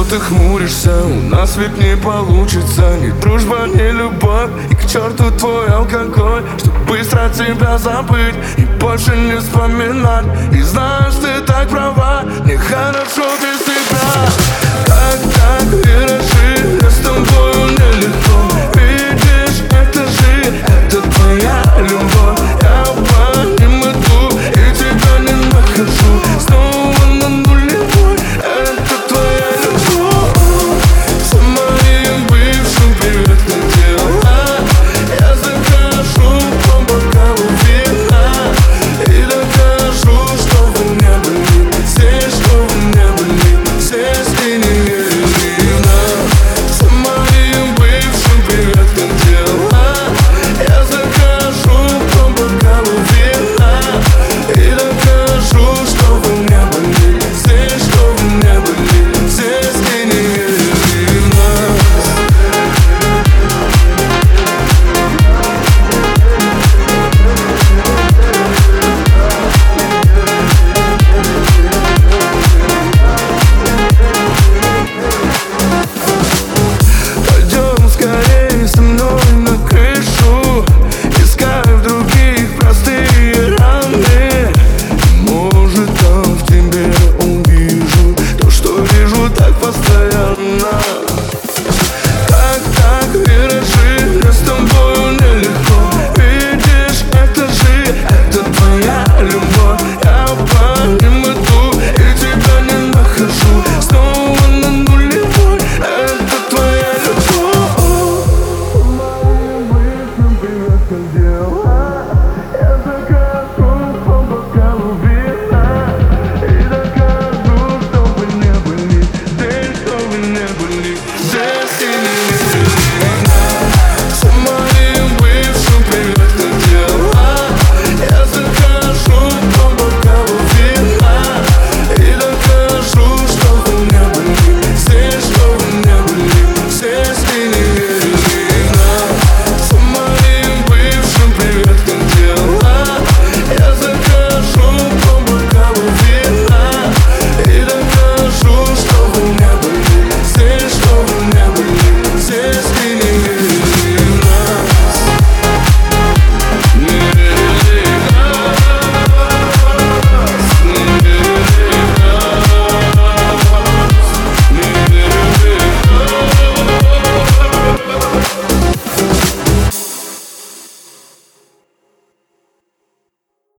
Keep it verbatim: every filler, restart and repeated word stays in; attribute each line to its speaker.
Speaker 1: ты хмуришься? У нас ведь не получится ни дружба, ни любовь. И к черту твой алкоголь, чтоб быстро тебя забыть и больше не вспоминать. И знаешь, ты так права, нехорошо без тебя.